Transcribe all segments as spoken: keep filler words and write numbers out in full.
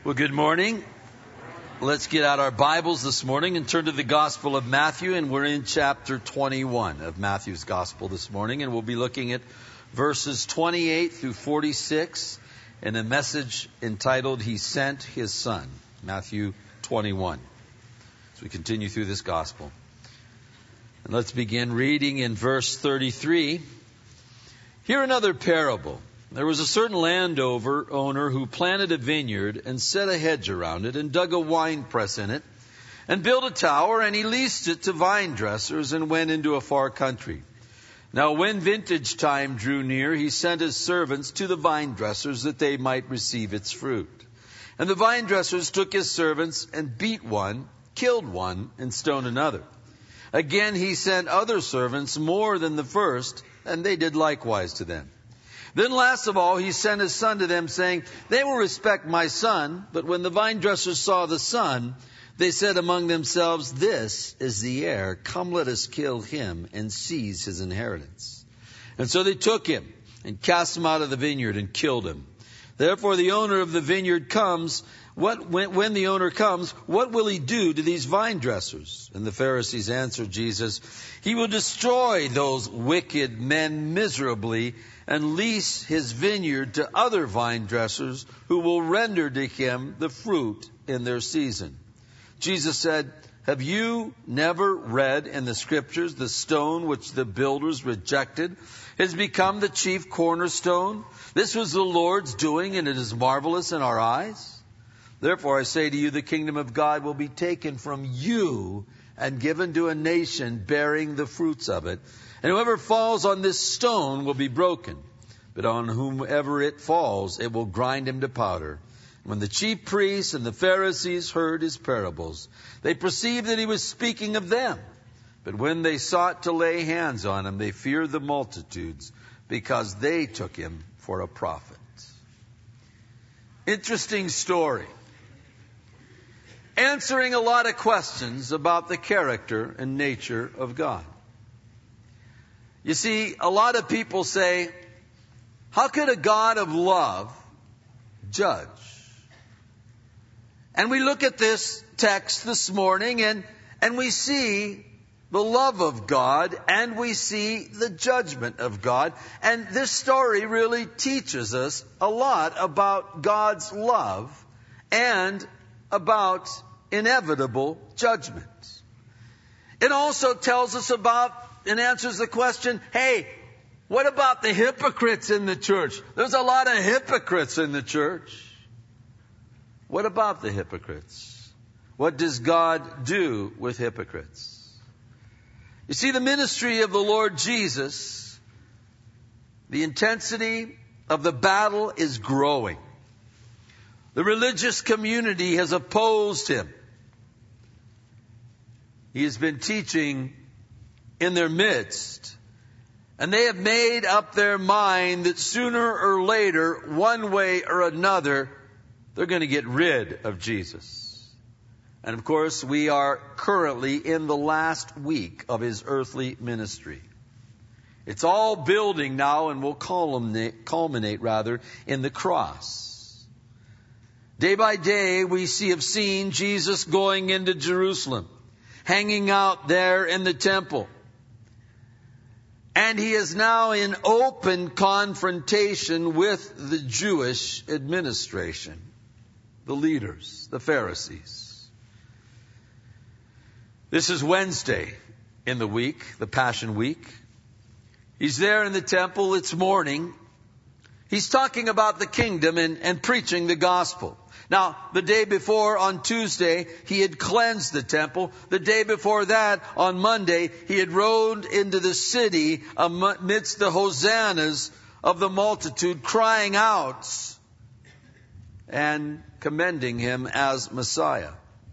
Well, good morning. Let's get out our Bibles this morning and turn to the Gospel of Matthew, and we're in chapter twenty-one of Matthew's Gospel this morning, and we'll be looking at verses twenty-eight through forty-six in a message entitled, He Sent His Son, Matthew twenty-one, as we continue through this Gospel. And let's begin reading in verse thirty-three. Hear another parable. There was a certain landowner owner who planted a vineyard and set a hedge around it and dug a wine press in it and built a tower, and he leased it to vine dressers and went into a far country. Now when vintage time drew near, he sent his servants to the vine dressers that they might receive its fruit. And the vine dressers took his servants and beat one, killed one, and stoned another. Again he sent other servants more than the first, and they did likewise to them. Then last of all, he sent his son to them, saying, They will respect my son. But when the vine dressers saw the son, they said among themselves, This is the heir. Come, let us kill him and seize his inheritance. And so they took him and cast him out of the vineyard and killed him. Therefore the owner of the vineyard comes. What, when, when the owner comes, what will he do to these vine dressers? And the Pharisees answered Jesus, He will destroy those wicked men miserably and lease his vineyard to other vine dressers who will render to him the fruit in their season. Jesus said, Have you never read in the scriptures the stone which the builders rejected has become the chief cornerstone? This was the Lord's doing, and it is marvelous in our eyes. Therefore I say to you, the kingdom of God will be taken from you and given to a nation bearing the fruits of it. And whoever falls on this stone will be broken, but on whomever it falls, it will grind him to powder. When the chief priests and the Pharisees heard his parables, they perceived that he was speaking of them. But when they sought to lay hands on him, they feared the multitudes, because they took him for a prophet. Interesting story. Answering a lot of questions about the character and nature of God. You see, a lot of people say, how could a God of love judge? And we look at this text this morning and, and we see the love of God and we see the judgment of God. And this story really teaches us a lot about God's love and about inevitable judgment. It also tells us about and answers the question, hey, what about the hypocrites in the church? There's a lot of hypocrites in the church. What about the hypocrites? What does God do with hypocrites? You see, the ministry of the Lord Jesus, the intensity of the battle is growing. The religious community has opposed him. He has been teaching in their midst. And they have made up their mind that sooner or later, one way or another, they're going to get rid of Jesus. And of course, we are currently in the last week of his earthly ministry. It's all building now and will culminate, culminate rather, in the cross. Day by day, we see, have seen Jesus going into Jerusalem, hanging out there in the temple. And he is now in open confrontation with the Jewish administration, the leaders, the Pharisees. This is Wednesday in the week, the Passion Week. He's there in the temple. It's morning. He's talking about the kingdom and, and preaching the gospel. Now, the day before, on Tuesday, he had cleansed the temple. The day before that, on Monday, he had rode into the city amidst the hosannas of the multitude, crying out and commending him as Messiah.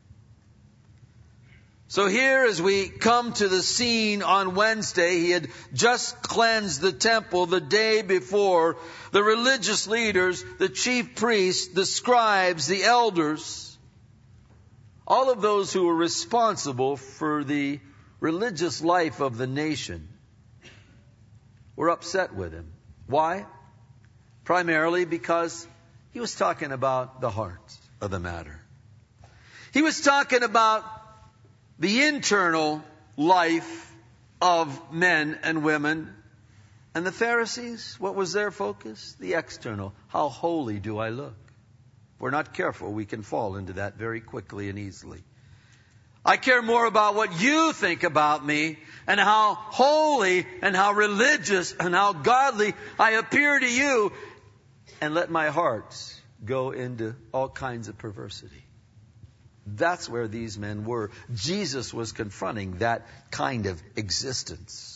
So here, as we come to the scene on Wednesday, he had just cleansed the temple the day before. The religious leaders, the chief priests, the scribes, the elders, all of those who were responsible for the religious life of the nation were upset with him. Why? Primarily because he was talking about the heart. of the matter. He was talking about the internal life of men and women. And the Pharisees, what was their focus? The external. How holy do I look? If we're not careful, we can fall into that very quickly and easily. I care more about what you think about me and how holy and how religious and how godly I appear to you, and let my heart go into all kinds of perversity. That's where these men were. Jesus was confronting that kind of existence.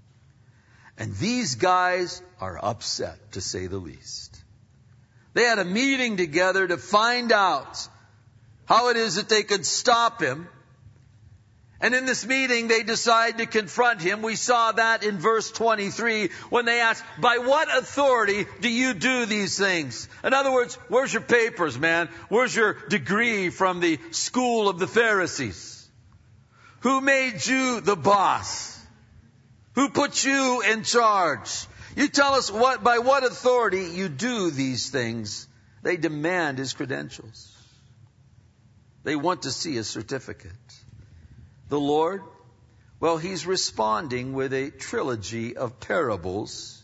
And these guys are upset, to say the least. They had a meeting together to find out how it is that they could stop him. And in this meeting, they decide to confront him. We saw that in verse twenty-three when they asked, by what authority do you do these things? In other words, where's your papers, man? Where's your degree from the school of the Pharisees? Who made you the boss? Who put you in charge? You tell us what, by what authority you do these things. They demand his credentials. They want to see a certificate. The Lord, well, he's responding with a trilogy of parables.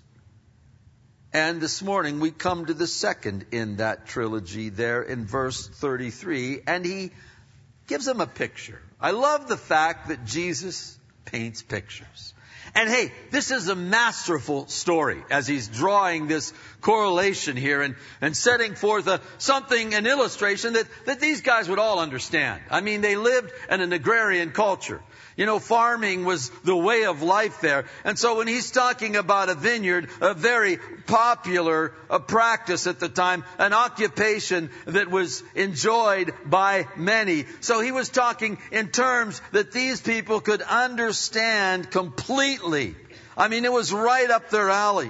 And this morning we come to the second in that trilogy there in verse thirty-three. And he gives them a picture. I love the fact that Jesus paints pictures. And hey, this is a masterful story as he's drawing this correlation here and, and setting forth a, something, an illustration that, that these guys would all understand. I mean, they lived in an agrarian culture. You know, farming was the way of life there. And so when he's talking about a vineyard, a very popular a practice at the time, an occupation that was enjoyed by many. So he was talking in terms that these people could understand completely. I mean, it was right up their alley.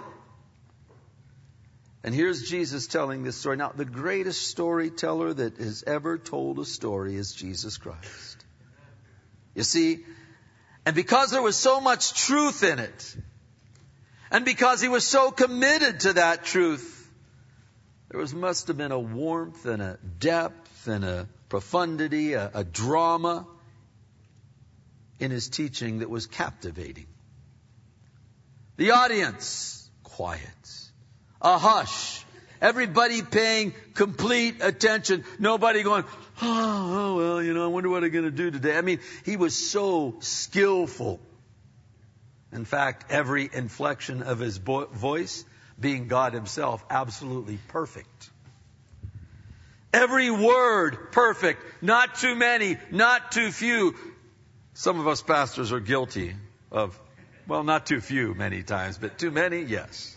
And here's Jesus telling this story. Now, the greatest storyteller that has ever told a story is Jesus Christ. You see, and because there was so much truth in it, and because he was so committed to that truth, there was must have been a warmth and a depth and a profundity, a, a drama in his teaching that was captivating. The audience, quiet. A hush. Everybody paying complete attention. Nobody going, oh, oh, well, you know, I wonder what I'm going to do today. I mean, he was so skillful. In fact, every inflection of his bo- voice, being God himself, absolutely perfect. Every word perfect. Not too many, not too few. Some of us pastors are guilty of, well, not too few many times, but too many, yes.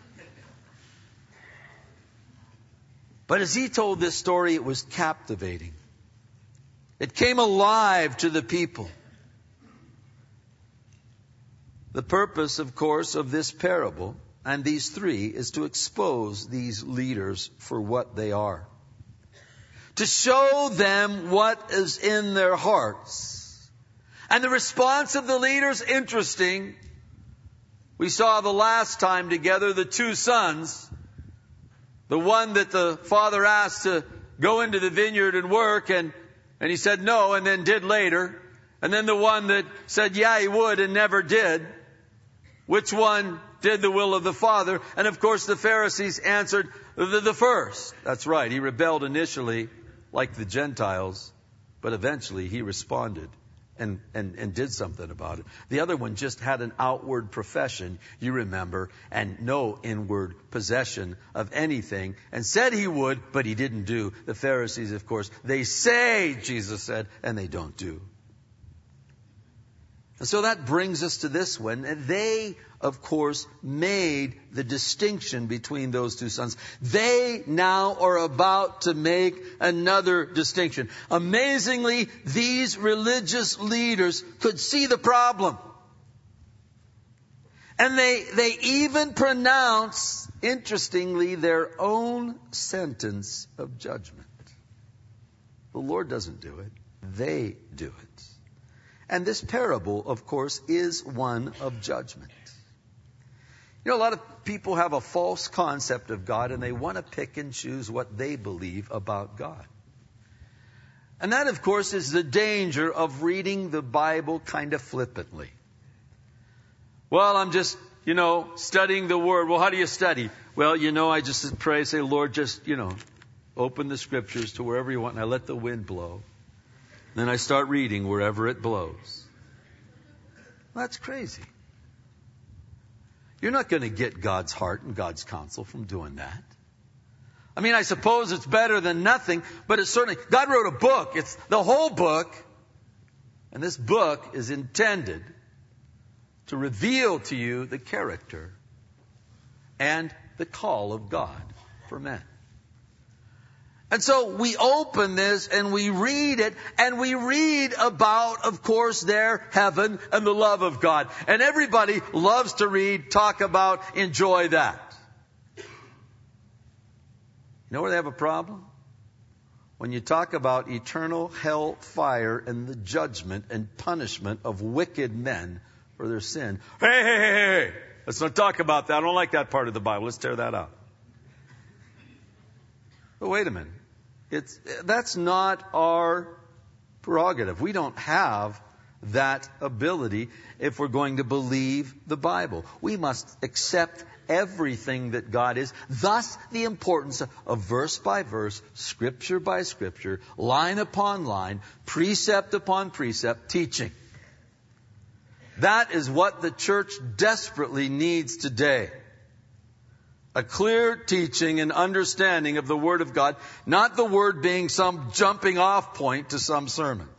But as he told this story, it was captivating. It came alive to the people. The purpose, of course, of this parable and these three is to expose these leaders for what they are. To show them what is in their hearts. And the response of the leaders, interesting. We saw the last time together the two sons. The one that the father asked to go into the vineyard and work, and, and he said no, and then did later. And then the one that said, yeah, he would, and never did. Which one did the will of the Father? And of course the Pharisees answered the, the first. That's right, he rebelled initially, like the Gentiles, but eventually he responded. And, and, and did something about it. The other one just had an outward profession, you remember, and no inward possession of anything, and said he would, but he didn't do. The Pharisees, of course, they say, Jesus said, and they don't do. And so that brings us to this one. And they, of course, made the distinction between those two sons. They now are about to make another distinction. Amazingly, these religious leaders could see the problem. And they, they even pronounce, interestingly, their own sentence of judgment. The Lord doesn't do it. They do it. And this parable, of course, is one of judgment. You know, a lot of people have a false concept of God, and they want to pick and choose what they believe about God. And that, of course, is the danger of reading the Bible kind of flippantly. Well, I'm just, you know, studying the Word. Well, how do you study? Well, you know, I just pray, say, Lord, just, you know, open the Scriptures to wherever you want, and I let the wind blow. Then I start reading wherever it blows. That's crazy. You're not going to get God's heart and God's counsel from doing that. I mean, I suppose it's better than nothing, but it's certainly, God wrote a book. It's the whole book. And this book is intended to reveal to you the character and the call of God for men. And so we open this and we read it, and we read about, of course, their heaven and the love of God. And everybody loves to read, talk about, enjoy that. You know where they have a problem? When you talk about eternal hell fire and the judgment and punishment of wicked men for their sin. Hey, hey, hey, hey, let's not talk about that. I don't like that part of the Bible. Let's tear that out. But wait a minute. It's, that's not our prerogative. We don't have that ability if we're going to believe the Bible. We must accept everything that God is. Thus, the importance of verse by verse, scripture by scripture, line upon line, precept upon precept, teaching. That is what the church desperately needs today. A clear teaching and understanding of the Word of God, not the Word being some jumping off point to some sermon.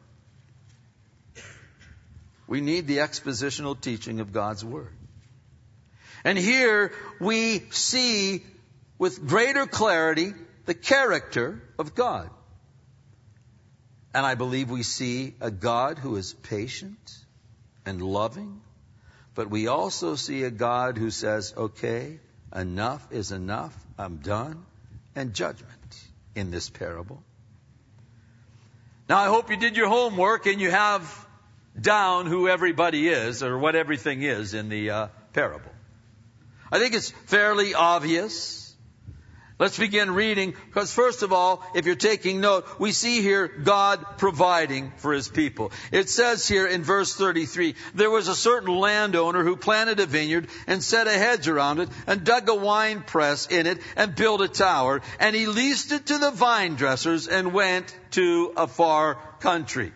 We need the expositional teaching of God's Word. And here we see with greater clarity the character of God. And I believe we see a God who is patient and loving, but we also see a God who says, okay, enough is enough, I'm done, and judgment in this parable. Now I hope you did your homework and you have down who everybody is or what everything is in the uh, parable. I think it's fairly obvious. Let's begin reading, because first of all, if you're taking note, we see here God providing for His people. It says here in verse thirty-three, there was a certain landowner who planted a vineyard and set a hedge around it and dug a wine press in it and built a tower, and he leased it to the vine dressers and went to a far country.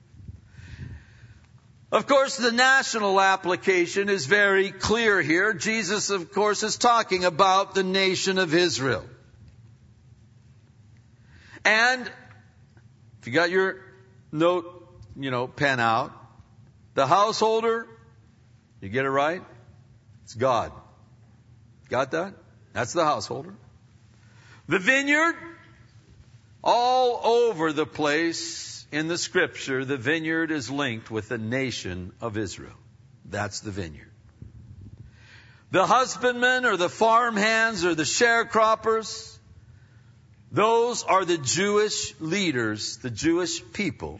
Of course, the national application is very clear here. Jesus, of course, is talking about the nation of Israel. And if you got your note, you know, pen out, the householder, you get it right? It's God. Got that? That's the householder. The vineyard, all over the place in the scripture, the vineyard is linked with the nation of Israel. That's the vineyard. The husbandmen or the farmhands or the sharecroppers, those are the Jewish leaders, the Jewish people.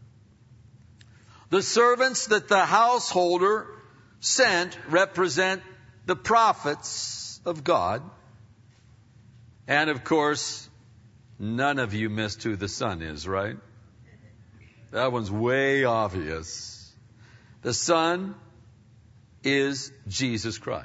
The servants that the householder sent represent the prophets of God. And of course, none of you missed who the son is, right? That one's way obvious. The Son is Jesus Christ.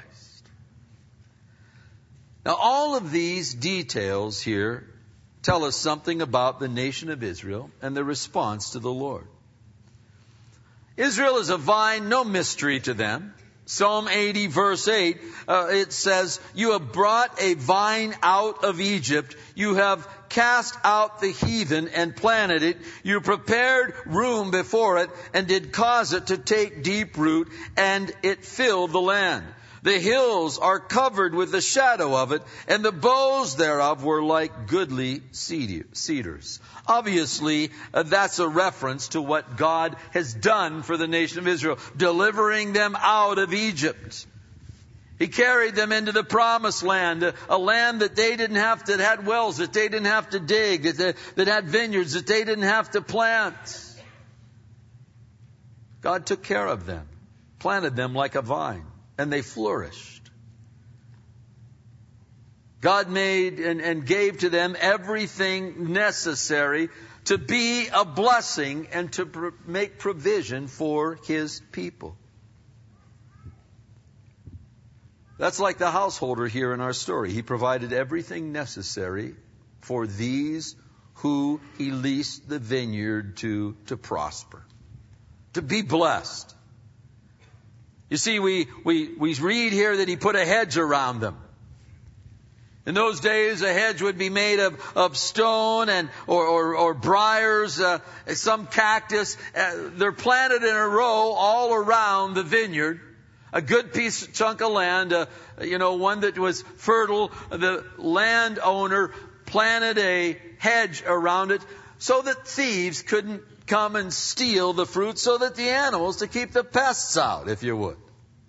Now, all of these details here tell us something about the nation of Israel and the response to the Lord. Israel is a vine, no mystery to them. Psalm eighty, verse eight, uh, it says, you have brought a vine out of Egypt. You have cast out the heathen and planted it. You prepared room before it and did cause it to take deep root, and it filled the land. The hills are covered with the shadow of it, and the boughs thereof were like goodly cedars. Obviously, uh, that's a reference to what God has done for the nation of Israel, delivering them out of Egypt. He carried them into the promised land, a, a land that they didn't have to, that had wells that they didn't have to dig, that, they, that had vineyards that they didn't have to plant. God took care of them, planted them like a vine, and they flourished. God made and, and gave to them everything necessary to be a blessing and to pr- make provision for His people. That's like the householder here in our story. He provided everything necessary for these who He leased the vineyard to, to prosper, to be blessed. You see, we, we, we read here that He put a hedge around them. In those days, a hedge would be made of, of stone and or, or, or briars, uh, some cactus. Uh, they're planted in a row all around the vineyard. A good piece, chunk of land, uh, you know, one that was fertile. The landowner planted a hedge around it so that thieves couldn't come and steal the fruit, so that the animals, to keep the pests out, if you would.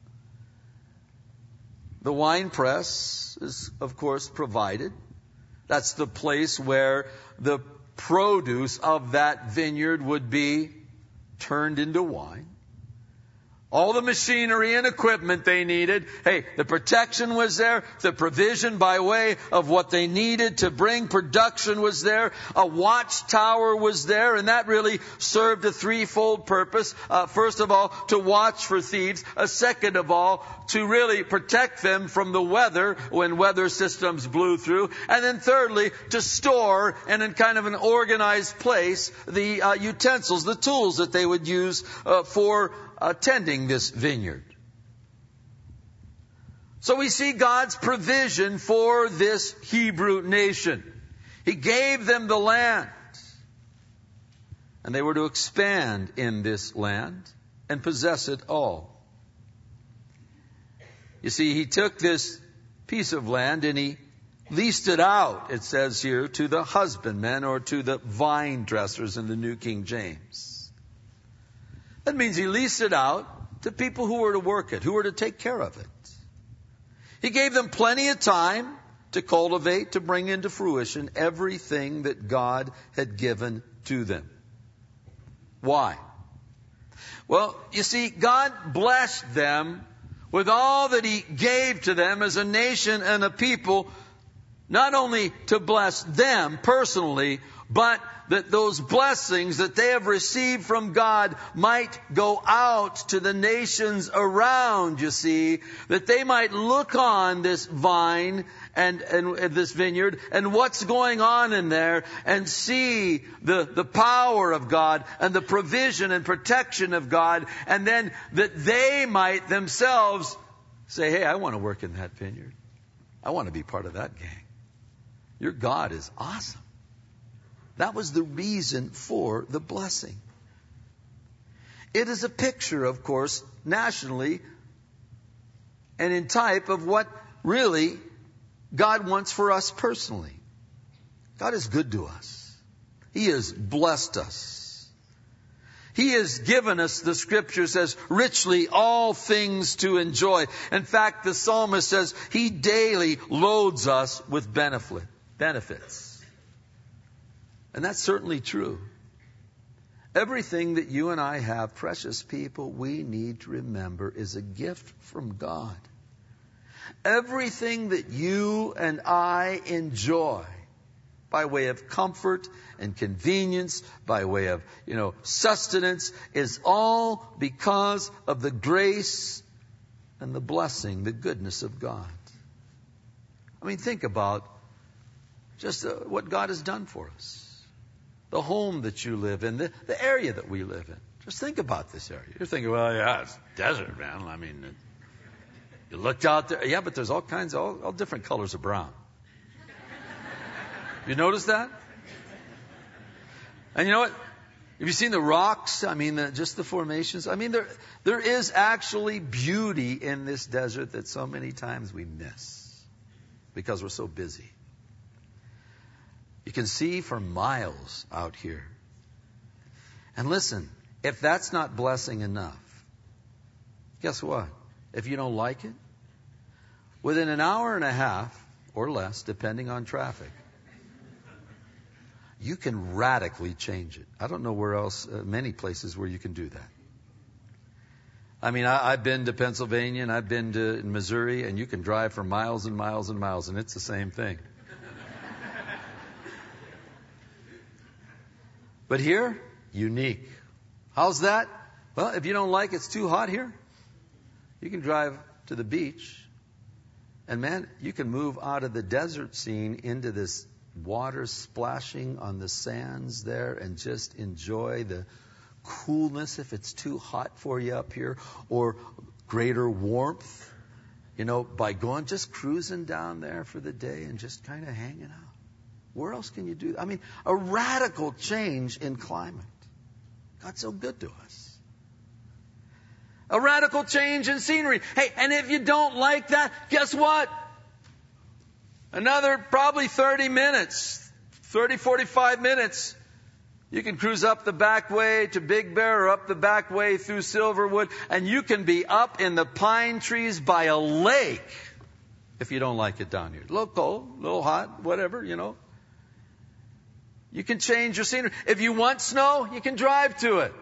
The wine press is, of course, provided. That's the place where the produce of that vineyard would be turned into wine. All the machinery and equipment they needed. Hey, the protection was there. The provision by way of what they needed to bring production was there. A watchtower was there, and that really served a threefold purpose. Uh, first of all, to watch for thieves. Uh, second of all, to really protect them from the weather when weather systems blew through. And then thirdly, to store and in kind of an organized place the uh, utensils, the tools that they would use uh, for attending this vineyard. So we see God's provision for this Hebrew nation. He gave them the land, and they were to expand in this land and possess it all. You see, He took this piece of land and He leased it out, it says here, to the husbandmen or to the vine dressers in the New King James. That means He leased it out to people who were to work it, who were to take care of it. He gave them plenty of time to cultivate, to bring into fruition everything that God had given to them. Why? Well, you see, God blessed them with all that He gave to them as a nation and a people, not only to bless them personally, but that those blessings that they have received from God might go out to the nations around, you see, that they might look on this vine and, and, and this vineyard and what's going on in there and see the, the power of God and the provision and protection of God, and then that they might themselves say, hey, I want to work in that vineyard. I want to be part of that gang. Your God is awesome. That was the reason for the blessing. It is a picture, of course, nationally and in type of what really God wants for us personally. God is good to us. He has blessed us. He has given us, the Scripture says, richly all things to enjoy. In fact, the psalmist says He daily loads us with benefit, benefits. And that's certainly true. Everything that you and I have, precious people, we need to remember is a gift from God. Everything that you and I enjoy by way of comfort and convenience, by way of, you know, sustenance, is all because of the grace and the blessing, the goodness of God. I mean, think about just uh, what God has done for us. The home that you live in, the, the area that we live in. Just think about this area. You're thinking, well, yeah, it's desert, man. I mean, it, you looked out there. Yeah, but there's all kinds of, all, all different colors of brown. You notice that? And you know what? Have you seen the rocks? I mean, the, just the formations. I mean, there there is actually beauty in this desert that so many times we miss because we're so busy. You can see for miles out here. And listen, if that's not blessing enough, guess what? If you don't like it, within an hour and a half or less, depending on traffic, you can radically change it. I don't know where else, uh, many places where you can do that. I mean, I, I've been to Pennsylvania and I've been to Missouri, and you can drive for miles and miles and miles, and it's the same thing. But here, unique. How's that? Well, if you don't like it's too hot here, you can drive to the beach. And man, you can move out of the desert scene into this water splashing on the sands there and just enjoy the coolness if it's too hot for you up here, or greater warmth, you know, by going, just cruising down there for the day and just kind of hanging out. Where else can you do that? I mean, a radical change in climate. God's so good to us. A radical change in scenery. Hey, and if you don't like that, guess what? Another probably thirty minutes, thirty, forty-five minutes. You can cruise up the back way to Big Bear or up the back way through Silverwood, and you can be up in the pine trees by a lake if you don't like it down here. A little cold, a little hot, whatever, you know. You can change your scenery. If you want snow, you can drive to it.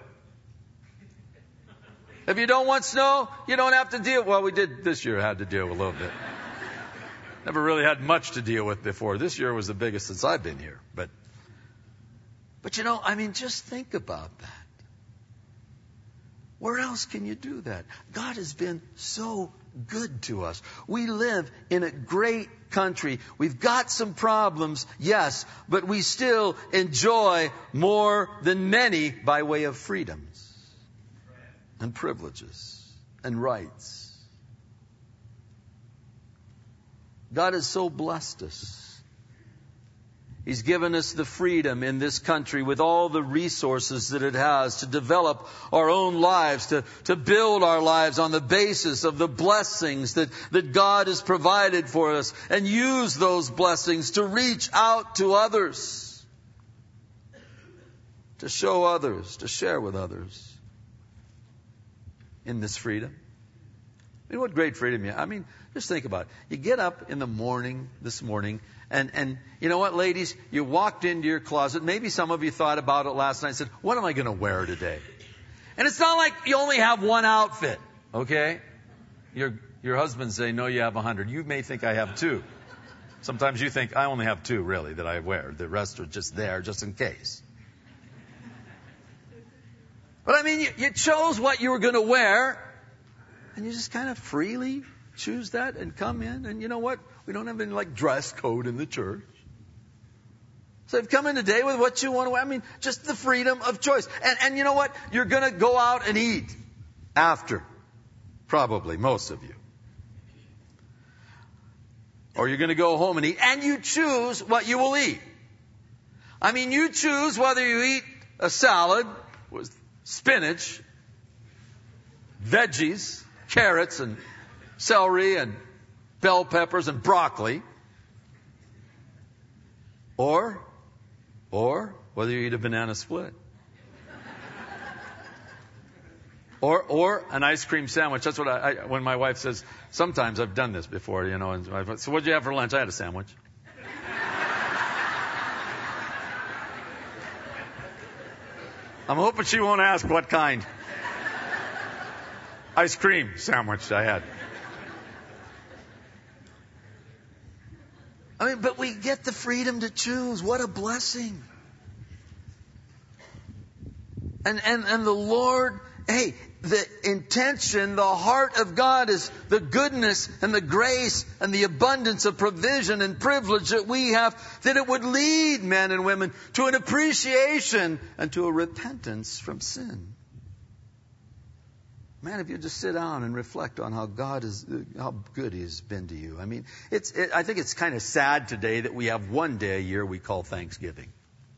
If you don't want snow, you don't have to deal. Well, we did this year had to deal with a little bit. Never really had much to deal with before. This year was the biggest since I've been here. But, but you know, I mean, just think about that. Where else can you do that? God has been so good to us. We live in a great country. We've got some problems, yes, but we still enjoy more than many by way of freedoms and privileges and rights. God has so blessed us. He's given us the freedom in this country with all the resources that it has to develop our own lives, to, to build our lives on the basis of the blessings that, that God has provided for us, and use those blessings to reach out to others, to show others, to share with others in this freedom. I mean, what great freedom you have. I mean, just think about it. You get up in the morning, this morning, and, and you know what, ladies? You walked into your closet. Maybe some of you thought about it last night and said, what am I going to wear today? And it's not like you only have one outfit, okay? Your, your husbands say, no, you have a hundred. You may think I have two. Sometimes you think I only have two, really, that I wear. The rest are just there, just in case. But I mean, you, you chose what you were going to wear, and you just kind of freely choose that and come in. And you know what? We don't have any like dress code in the church. So you've come in today with what you want to wear. I mean, just the freedom of choice. And, and you know what? You're going to go out and eat after. Probably, most of you. Or you're going to go home and eat. And you choose what you will eat. I mean, you choose whether you eat a salad with spinach, veggies, carrots and celery and bell peppers and broccoli, or or whether you eat a banana split, or or an ice cream sandwich. That's what I, I when my wife says. Sometimes I've done this before, you know. And my, so what'd you have for lunch? I had a sandwich. I'm hoping she won't ask what kind. Ice cream sandwich I had. I mean, but we get the freedom to choose. What a blessing. And, and, and the Lord, hey, the intention, the heart of God is the goodness and the grace and the abundance of provision and privilege that we have, that it would lead men and women to an appreciation and to a repentance from sin. Man, if you just sit down and reflect on how God is, how good He has been to you. I mean, it's. It, I think it's kind of sad today that we have one day a year we call Thanksgiving.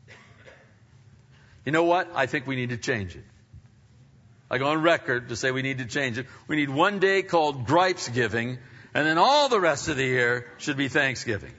You know what? I think we need to change it. I go on record to say we need to change it. We need one day called Gripesgiving, and then all the rest of the year should be Thanksgiving.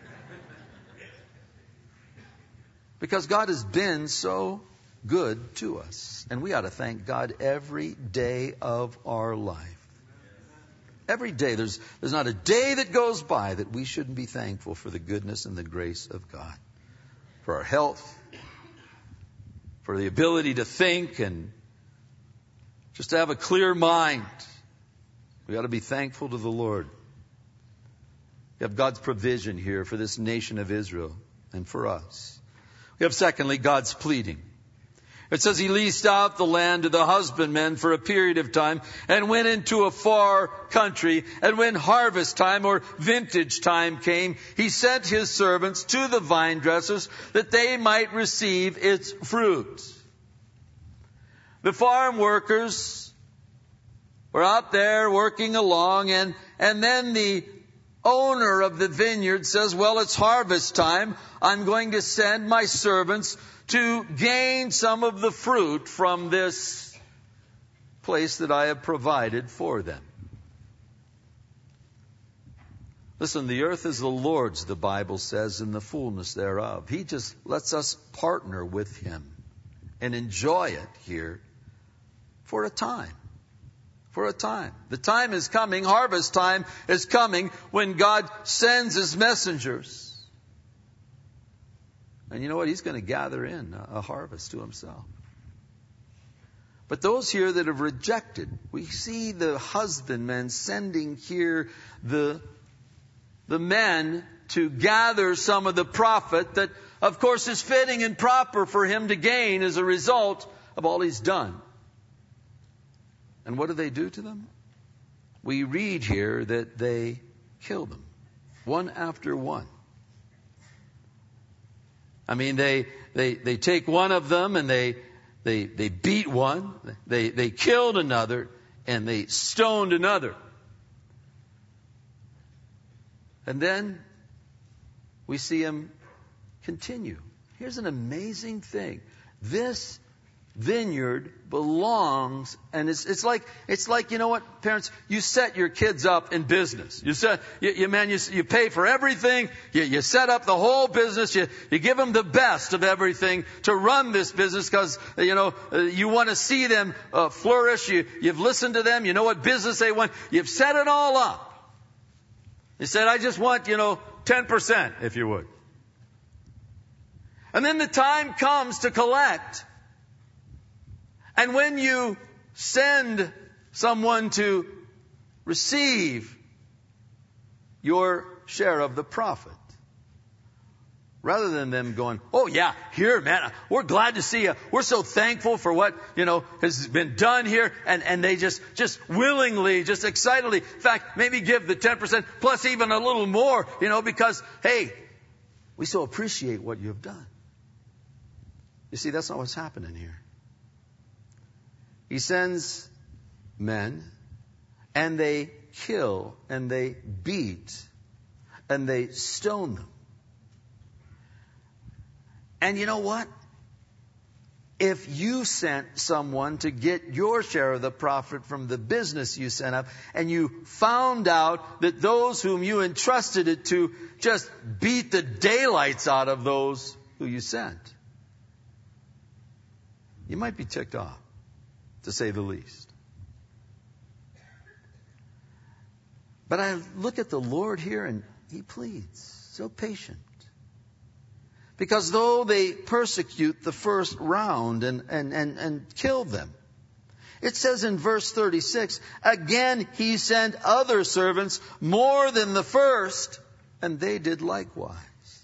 Because God has been so good to us. And we ought to thank God every day of our life. Every day. There's, there's not a day that goes by that we shouldn't be thankful for the goodness and the grace of God. For our health. For the ability to think and just to have a clear mind. We ought to be thankful to the Lord. We have God's provision here for this nation of Israel and for us. We have, secondly, God's pleading. It says he leased out the land to the husbandmen for a period of time and went into a far country. And when harvest time or vintage time came, he sent his servants to the vine dressers that they might receive its fruit. The farm workers were out there working along, and, and then the owner of the vineyard says, well, it's harvest time. I'm going to send my servants to gain some of the fruit from this place that I have provided for them. Listen, the earth is the Lord's, the Bible says, in the fullness thereof. He just lets us partner with him and enjoy it here for a time. For a time. The time is coming, harvest time is coming, when God sends his messengers. And you know what? He's going to gather in a harvest to himself. But those here that have rejected, we see the husbandmen sending here the, the men to gather some of the profit that, of course, is fitting and proper for him to gain as a result of all he's done. And what do they do to them? We read here that they kill them, one after one. I mean, they, they, they take one of them and they, they, they beat one, they, they killed another, and they stoned another. And then we see him continue. Here's an amazing thing. This vineyard belongs, and it's, it's like, it's like, you know what, parents, you set your kids up in business. You set, you, you man, you, you pay for everything. You, you set up the whole business. You, you give them the best of everything to run this business because, you know, uh, you want to see them uh, flourish. You, you've listened to them. You know what business they want. You've set it all up. You said, I just want, you know, ten percent, if you would. And then the time comes to collect. And when you send someone to receive your share of the profit, rather than them going, oh yeah, here, man, we're glad to see you. We're so thankful for what, you know, has been done here. And, and they just, just willingly, just excitedly, in fact, maybe give the ten percent plus even a little more, you know, because, hey, we so appreciate what you've done. You see, that's not what's happening here. He sends men, and they kill, and they beat, and they stone them. And you know what? If you sent someone to get your share of the profit from the business you sent up, and you found out that those whom you entrusted it to just beat the daylights out of those who you sent, you might be ticked off, to say the least. But I look at the Lord here, and he pleads, so patient. Because though they persecute the first round and, and, and, and kill them, it says in verse thirty-six, again he sent other servants more than the first, and they did likewise.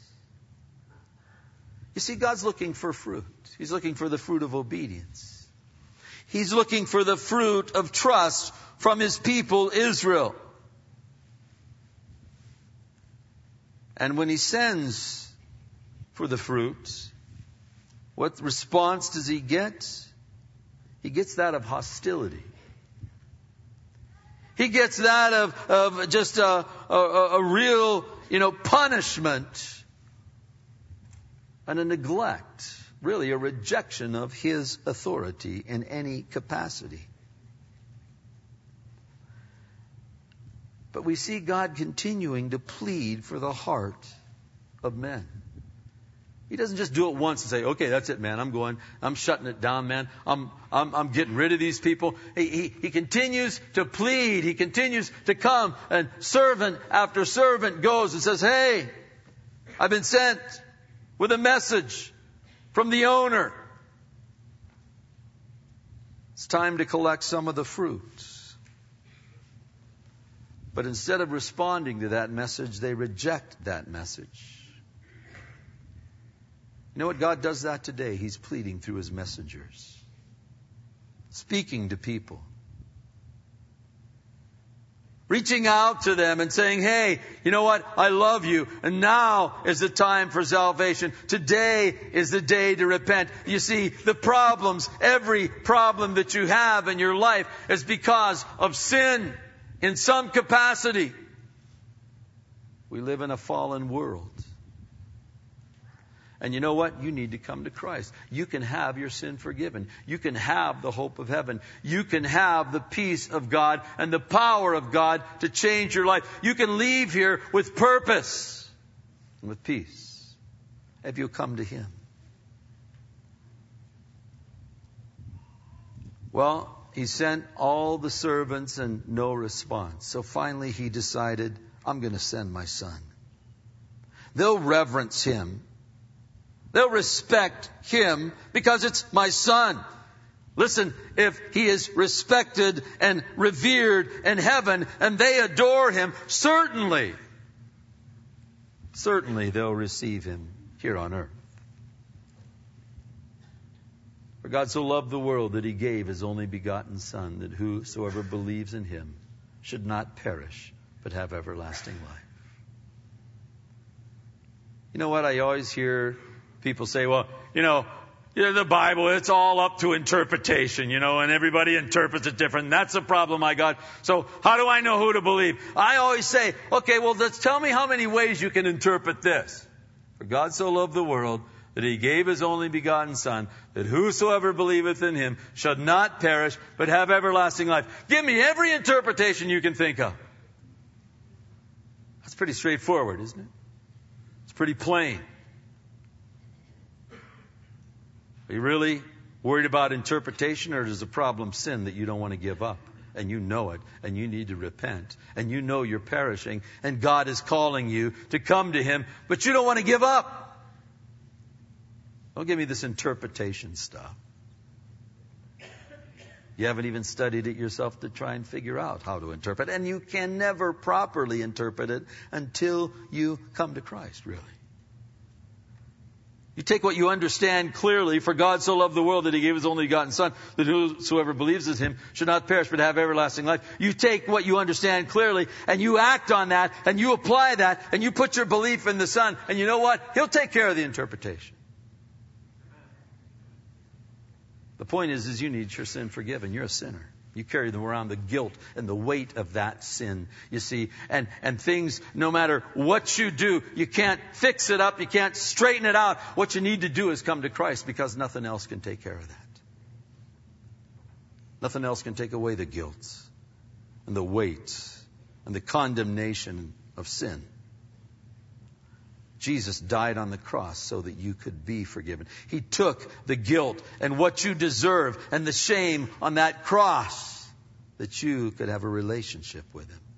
You see, God's looking for fruit. He's looking for the fruit of obedience. He's looking for the fruit of trust from his people, Israel. And when he sends for the fruit, what response does he get? He gets that of hostility. He gets that of, of just a, a, a real, you know, punishment and a neglect. Really a rejection of his authority in any capacity. But we see God continuing to plead for the heart of men. He doesn't just do it once and say, okay, that's it, man. I'm going, I'm shutting it down, man. I'm, I'm, I'm getting rid of these people. He, he, he continues to plead. He continues to come, and servant after servant goes and says, hey, I've been sent with a message from the owner. It's time to collect some of the fruit. But instead of responding to that message, they reject that message. You know what? God does that today. He's pleading through His messengers, speaking to people, reaching out to them and saying, hey, you know what? I love you. And now is the time for salvation. Today is the day to repent. You see, the problems, every problem that you have in your life is because of sin in some capacity. We live in a fallen world. And you know what? You need to come to Christ. You can have your sin forgiven. You can have the hope of heaven. You can have the peace of God and the power of God to change your life. You can leave here with purpose and with peace if you come to Him. Well, He sent all the servants and no response. So finally He decided, I'm going to send my Son. They'll reverence Him. They'll respect Him because it's my Son. Listen, if He is respected and revered in heaven and they adore Him, certainly, certainly they'll receive Him here on earth. For God so loved the world that He gave His only begotten Son, that whosoever believes in Him should not perish, but have everlasting life. You know what? I always hear people say, well, you know, you know, the Bible, it's all up to interpretation, you know, and everybody interprets it different. And that's the problem I got. So how do I know who to believe? I always say, okay, well, let's tell me how many ways you can interpret this. For God so loved the world that He gave His only begotten Son, that whosoever believeth in Him should not perish, but have everlasting life. Give me every interpretation you can think of. That's pretty straightforward, isn't it? It's pretty plain. Are you really worried about interpretation, or is the problem sin that you don't want to give up? And you know it, and you need to repent, and you know you're perishing, and God is calling you to come to Him, but you don't want to give up. Don't give me this interpretation stuff. You haven't even studied it yourself to try and figure out how to interpret, and you can never properly interpret it until you come to Christ, really. You take what you understand clearly, for God so loved the world that He gave His only begotten Son, that whosoever believes in Him should not perish but have everlasting life. You take what you understand clearly and you act on that and you apply that and you put your belief in the Son. And you know what? He'll take care of the interpretation. The point is, is you need your sin forgiven. You're a sinner. You carry them around the guilt and the weight of that sin, you see. And, and things, no matter what you do, you can't fix it up. You can't straighten it out. What you need to do is come to Christ, because nothing else can take care of that. Nothing else can take away the guilt and the weight and the condemnation of sin. Jesus died on the cross so that you could be forgiven. He took the guilt and what you deserve and the shame on that cross that you could have a relationship with Him.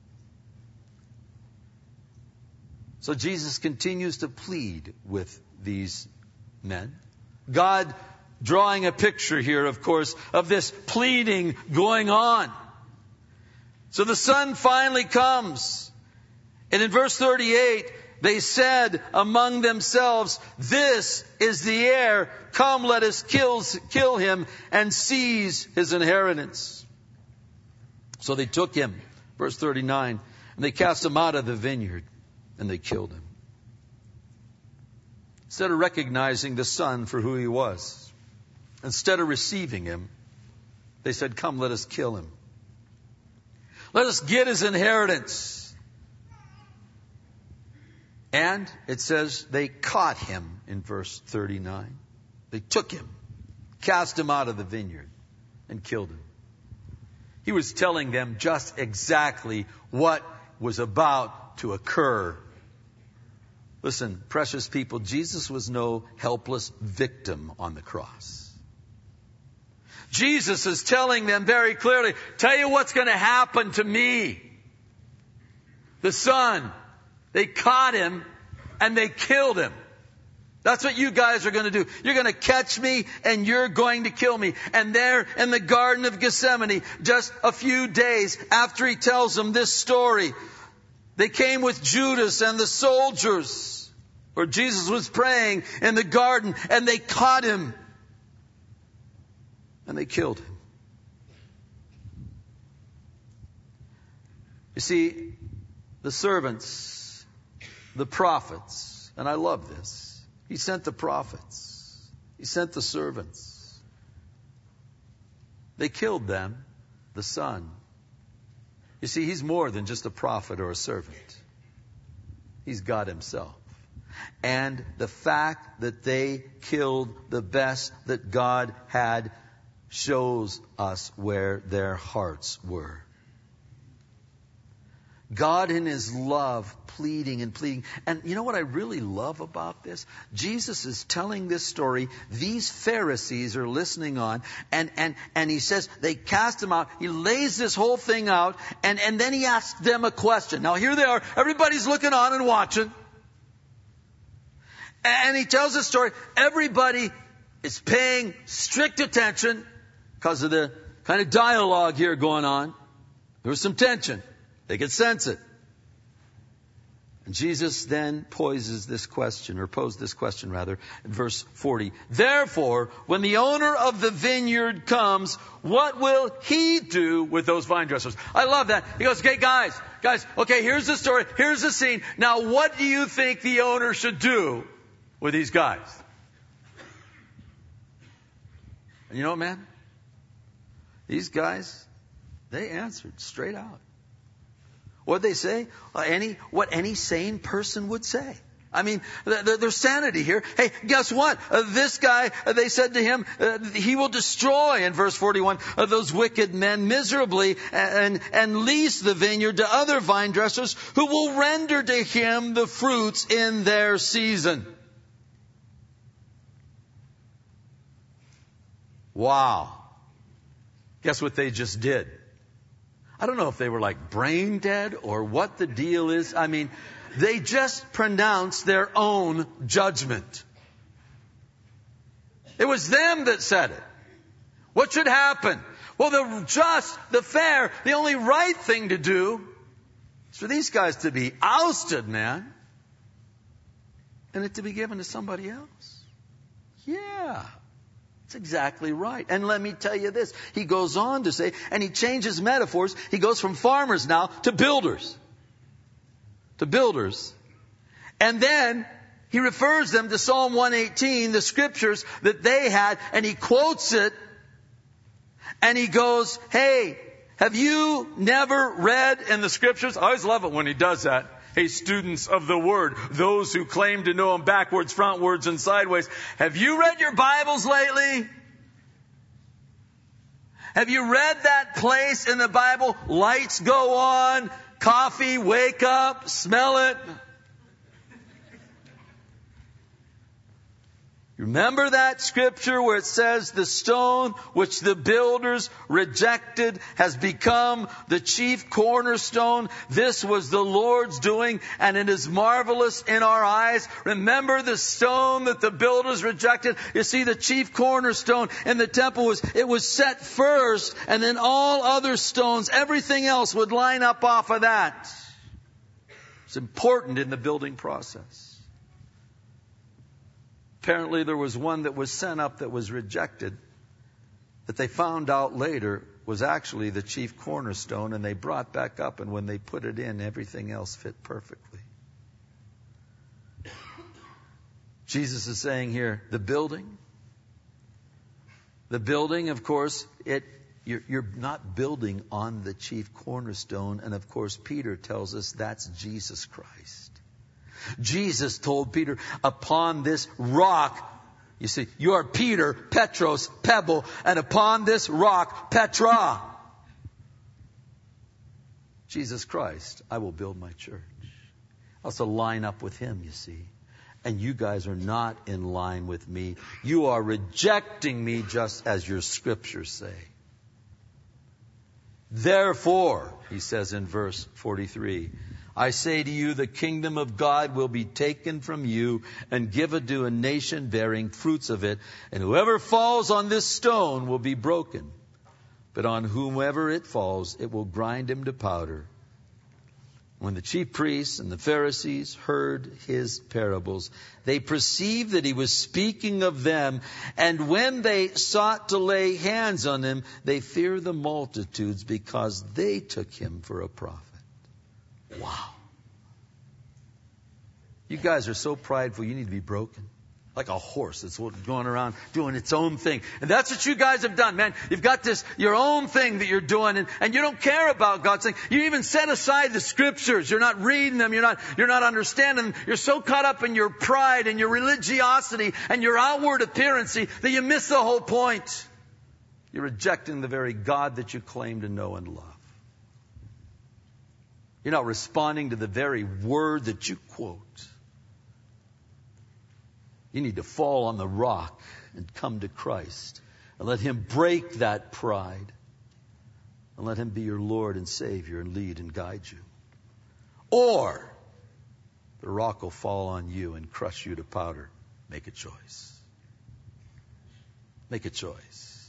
So Jesus continues to plead with these men. God drawing a picture here, of course, of this pleading going on. So the Son finally comes. And in verse thirty-eight, they said among themselves, "This is the heir. Come, let us kill, kill him and seize his inheritance." So they took him, verse thirty-nine, and they cast him out of the vineyard and they killed him. Instead of recognizing the Son for who He was, instead of receiving Him, they said, "Come, let us kill him. Let us get his inheritance." And it says they caught him in verse thirty-nine. They took him, cast him out of the vineyard, and killed him. He was telling them just exactly what was about to occur. Listen, precious people, Jesus was no helpless victim on the cross. Jesus is telling them very clearly, tell you what's going to happen to me. The Son. They caught him and they killed him. That's what you guys are going to do. You're going to catch me and you're going to kill me. And there in the Garden of Gethsemane, just a few days after he tells them this story, they came with Judas and the soldiers where Jesus was praying in the garden, and they caught him and they killed him. You see, the servants, the prophets, and I love this. He sent the prophets. He sent the servants. They killed them, the Son. You see, he's more than just a prophet or a servant. He's God himself. And the fact that they killed the best that God had shows us where their hearts were. God in his love, pleading and pleading. And you know what I really love about this? Jesus is telling this story. These Pharisees are listening on. And, and, and he says they cast him out. He lays this whole thing out. And, and then he asks them a question. Now here they are. Everybody's looking on and watching. And he tells the story. Everybody is paying strict attention because of the kind of dialogue here going on. There was some tension. They could sense it. And Jesus then poses this question, or posed this question rather, in verse forty. Therefore, when the owner of the vineyard comes, what will he do with those vine dressers? I love that. He goes, okay, guys, guys, okay, here's the story, here's the scene. Now, what do you think the owner should do with these guys? And you know what, man? These guys, they answered straight out. What'd they say? Uh, any, what any sane person would say. I mean, th- th- there's sanity here. Hey, guess what? Uh, this guy, uh, they said to him, uh, he will destroy, in verse forty-one, uh, those wicked men miserably and, and lease the vineyard to other vine dressers who will render to him the fruits in their season. Wow. Guess what they just did? I don't know if they were like brain dead or what the deal is. I mean, they just pronounced their own judgment. It was them that said it. What should happen? Well, the just, the fair, the only right thing to do is for these guys to be ousted, man. And it to be given to somebody else. Yeah. That's exactly right. And let me tell you this. He goes on to say, and he changes metaphors. He goes from farmers now to builders. To builders. And then he refers them to Psalm one eighteen, the scriptures that they had, and he quotes it. And he goes, hey, have you never read in the scriptures? I always love it when he does that. Hey, students of the Word, those who claim to know Him backwards, frontwards, and sideways, have you read your Bibles lately? Have you read that place in the Bible? Lights go on, coffee, wake up, smell it. Remember that scripture where it says the stone which the builders rejected has become the chief cornerstone. This was the Lord's doing, and it is marvelous in our eyes. Remember the stone that the builders rejected? You see, the chief cornerstone in the temple was, it was set first, and then all other stones, everything else would line up off of that. It's important in the building process. Apparently there was one that was sent up that was rejected, that they found out later was actually the chief cornerstone, and they brought back up, and when they put it in, everything else fit perfectly. Jesus is saying here, the building, the building, of course, it you're, you're not building on the chief cornerstone, and of course Peter tells us that's Jesus Christ. Jesus told Peter, upon this rock, you see, you are Peter, Petros, pebble, and upon this rock, Petra, Jesus Christ, I will build my church. I also line up with Him, you see. And you guys are not in line with me. You are rejecting me just as your scriptures say. Therefore, he says in verse forty-three, I say to you, the kingdom of God will be taken from you and given to a nation bearing fruits of it. And whoever falls on this stone will be broken. But on whomever it falls, it will grind him to powder. When the chief priests and the Pharisees heard his parables, they perceived that he was speaking of them. And when they sought to lay hands on him, they feared the multitudes because they took him for a prophet. Wow. You guys are so prideful, you need to be broken. Like a horse that's going around doing its own thing. And that's what you guys have done, man. You've got this, your own thing that you're doing, and, and you don't care about God's thing. You even set aside the scriptures. You're not reading them. You're not, you're not understanding them. You're so caught up in your pride and your religiosity and your outward appearance that you miss the whole point. You're rejecting the very God that you claim to know and love. You're not responding to the very word that you quote. You need to fall on the rock and come to Christ and let Him break that pride and let Him be your Lord and Savior and lead and guide you. Or the rock will fall on you and crush you to powder. Make a choice. Make a choice.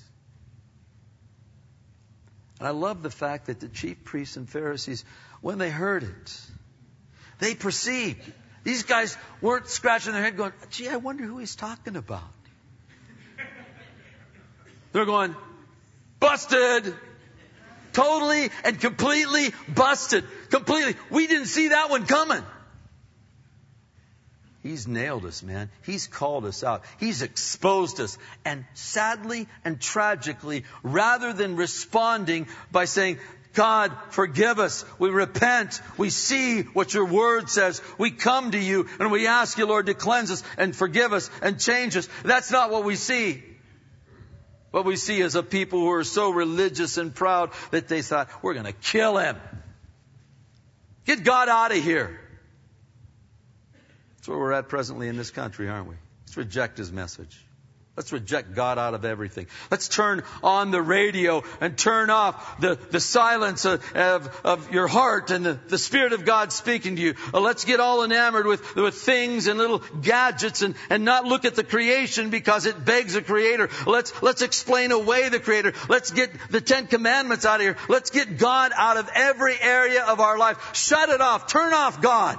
And I love the fact that the chief priests and Pharisees, when they heard it, they perceived. These guys weren't scratching their head going, gee, I wonder who he's talking about. They're going, busted. Totally and completely busted. Completely. We didn't see that one coming. He's nailed us, man. He's called us out. He's exposed us. And sadly and tragically, rather than responding by saying, God, forgive us. We repent. We see what your word says. We come to you and we ask you, Lord, to cleanse us and forgive us and change us. That's not what we see. What we see is a people who are so religious and proud that they thought, we're going to kill him. Get God out of here. That's where we're at presently in this country, aren't we? Let's reject his message. Let's reject God out of everything. Let's turn on the radio and turn off the, the silence of, of, of your heart and the, the Spirit of God speaking to you. Let's get all enamored with, with things and little gadgets and, and not look at the creation because it begs a creator. Let's, let's explain away the creator. Let's get the Ten Commandments out of here. Let's get God out of every area of our life. Shut it off. Turn off God.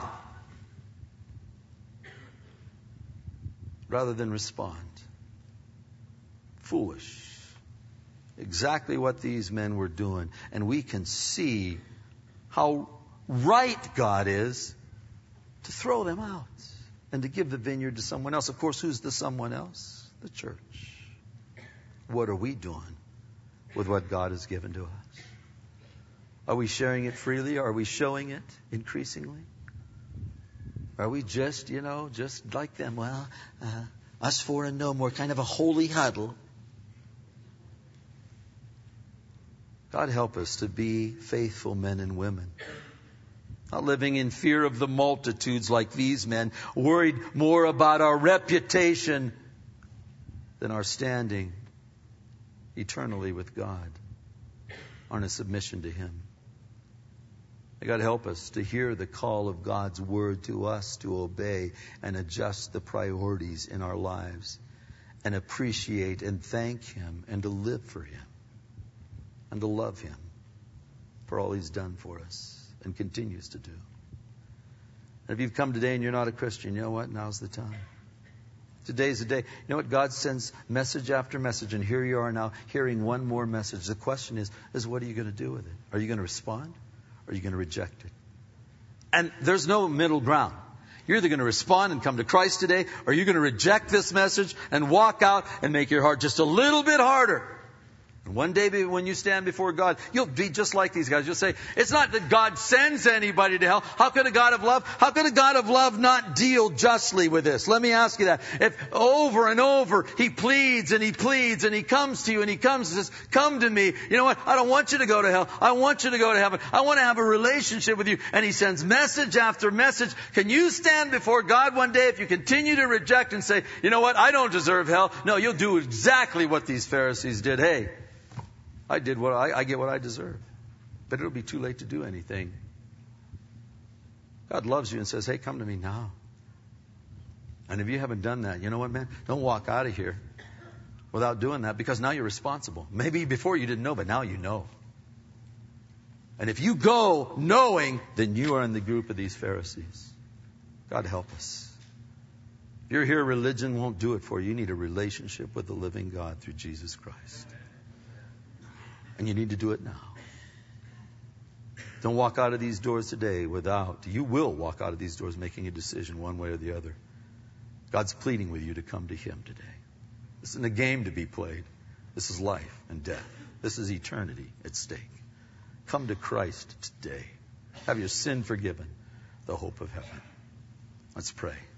Rather than respond. Foolish. Exactly what these men were doing. And we can see how right God is to throw them out and to give the vineyard to someone else. Of course, who's the someone else? The church. What are we doing with what God has given to us? Are we sharing it freely? Are we showing it increasingly? Are we just, you know, just like them? Well, uh, us four and no more, kind of a holy huddle. God help us to be faithful men and women. Not living in fear of the multitudes like these men, worried more about our reputation than our standing eternally with God, on a submission to Him. May God help us to hear the call of God's word to us to obey and adjust the priorities in our lives and appreciate and thank Him and to live for Him and to love Him for all He's done for us and continues to do. And if you've come today and you're not a Christian, you know what? Now's the time. Today's the day. You know what? God sends message after message, and here you are now hearing one more message. The question is, is what are you going to do with it? Are you going to respond? Or are you going to reject it? And there's no middle ground. You're either going to respond and come to Christ today, or you're going to reject this message and walk out and make your heart just a little bit harder. And one day when you stand before God, you'll be just like these guys. You'll say, it's not that God sends anybody to hell. How could a God of love, how could a God of love not deal justly with this? Let me ask you that. If over and over He pleads and He pleads and He comes to you and He comes and says, come to me. You know what? I don't want you to go to hell. I want you to go to heaven. I want to have a relationship with you. And He sends message after message. Can you stand before God one day if you continue to reject and say, you know what? I don't deserve hell. No, you'll do exactly what these Pharisees did. Hey, I did what I, I get what I deserve. But it'll be too late to do anything. God loves you and says, hey, come to me now. And if you haven't done that, you know what, man? Don't walk out of here without doing that, because now you're responsible. Maybe before you didn't know, but now you know. And if you go knowing, then you are in the group of these Pharisees. God help us. If you're here, religion won't do it for you. You need a relationship with the living God through Jesus Christ. And you need to do it now. Don't walk out of these doors today without, you will walk out of these doors making a decision one way or the other. God's pleading with you to come to Him today. This isn't a game to be played. This is life and death. This is eternity at stake. Come to Christ today. Have your sin forgiven. The hope of heaven. Let's pray.